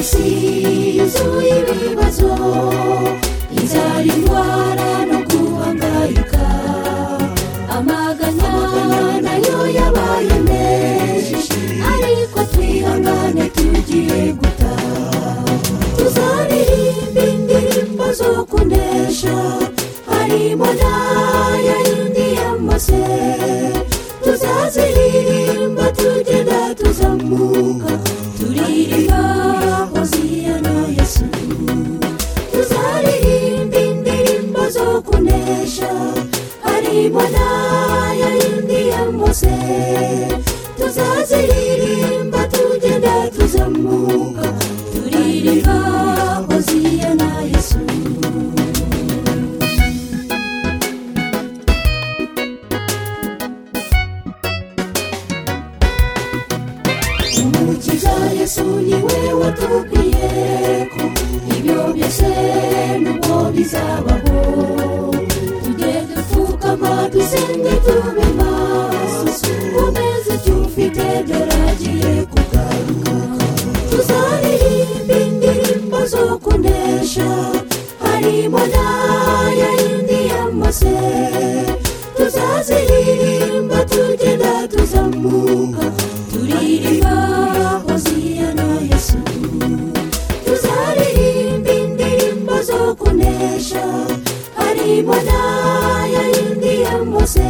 isi yuzuye ibibazo, inzara, indwara no guhangayika, amaganya nayo yabaye menshi, ariko twihangane tugiye gutaha. Tuzaririmba indirimbo zo kunesha, harimo n'aya yindi y'amase. Tuzaziririmba tugenda tuzamuka, turirimba hoziyana Yesu. Tuzaririmba indirimbo zo kunesha, harimo n'aya yindi y'amase. Tuzaziririmba tugenda tuzamuka, turirimba hoziyana Yesu. Umukiza Yesu niwe watubwiye ko ibyo byose nubwo bizabaho, tujye dupfukama dusenge tube maso, umeze icyo ufite byaragiye kugaruka. Tuzaririmba indirimbo zo kunesha, harimo n'aya yindi y'amase. Tuzaziririmba tugenda tuzamuka, turirimba hoziyana Yesu. Tuzaririmba indirimbo zo kunesha, harimo n'aya yindi y'amase.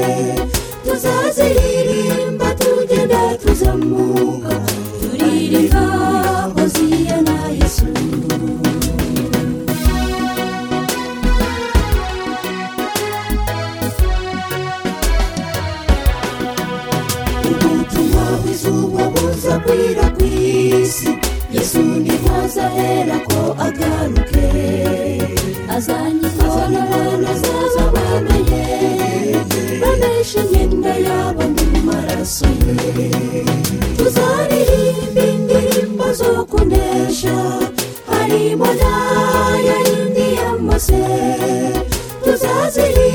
Tuzaziririmba tugenda tuzamuka, turirimba hoziyana Yesu. Ubutumwa bw'izuba buzakwira ku isi, Yesu niho azahera ko agaruke. Azanye ingona bazaza bamenye, bameshe imyenda yabo mu maraso ye. Tuzaririmba indirimbo zo kunesha, harimo n'aya yindi y'amase. Tuzaziririmba